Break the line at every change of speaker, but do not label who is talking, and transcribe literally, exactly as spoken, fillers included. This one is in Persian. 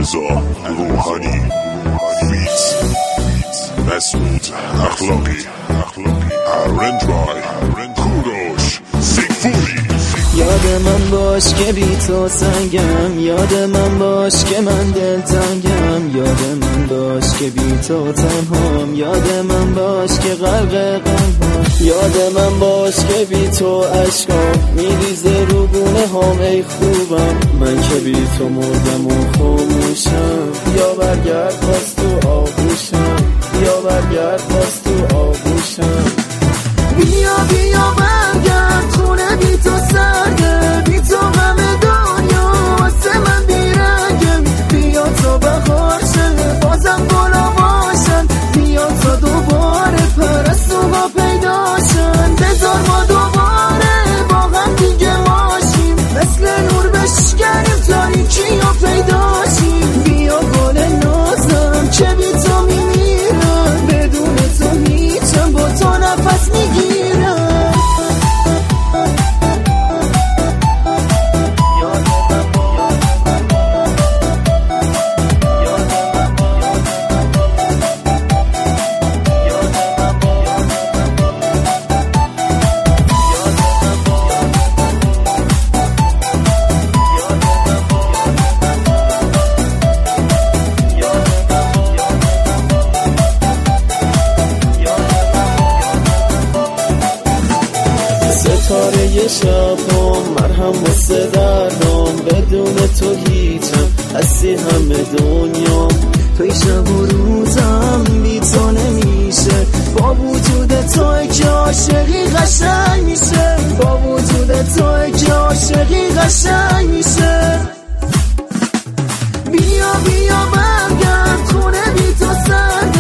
رضا روحانی فیت مسعود اخلاقی ارندرای کوروش سیگفوری.
یاد من باش که بی تو سنگم، یاد من باش که من دلتنگم، یاد من باش که بی تو تنهام، یاد من باش که غرق غمم، یاد من باش که بی تو عشقام میریزه رو گونه هام. ای خوبم من که بی تو مردم و خاموشم، یا برگرد باز تو آغوشم، یا برگرد باز تو آغوشم. بیا بیا برگرد خونه بی تو سرده، بی تو همه دنیا واسه من بیرنگه. بیا تا بهار شه بازم گلا باشن، بیا تا دوباره پرستوها پیدا شن. بذار ما دوباره با هم دیگه باشیم، مثل نور بشکنیم تاریکی ها پیدا شیم. بیا گل نازم که بی تو میمیرم، بدون تو هیچم با تو نفس میگیرم. ستاره شب هم مرهم واسه دردام، بدون تو هیچم هستی همه دنیا. توی شب و روزم بی تو نمیشه، با وجود توی که عاشقی قشنگ میشه، با وجود توی که عاشقی قشنگ میشه. بیا بیا برگرد خونه بی تو سرده،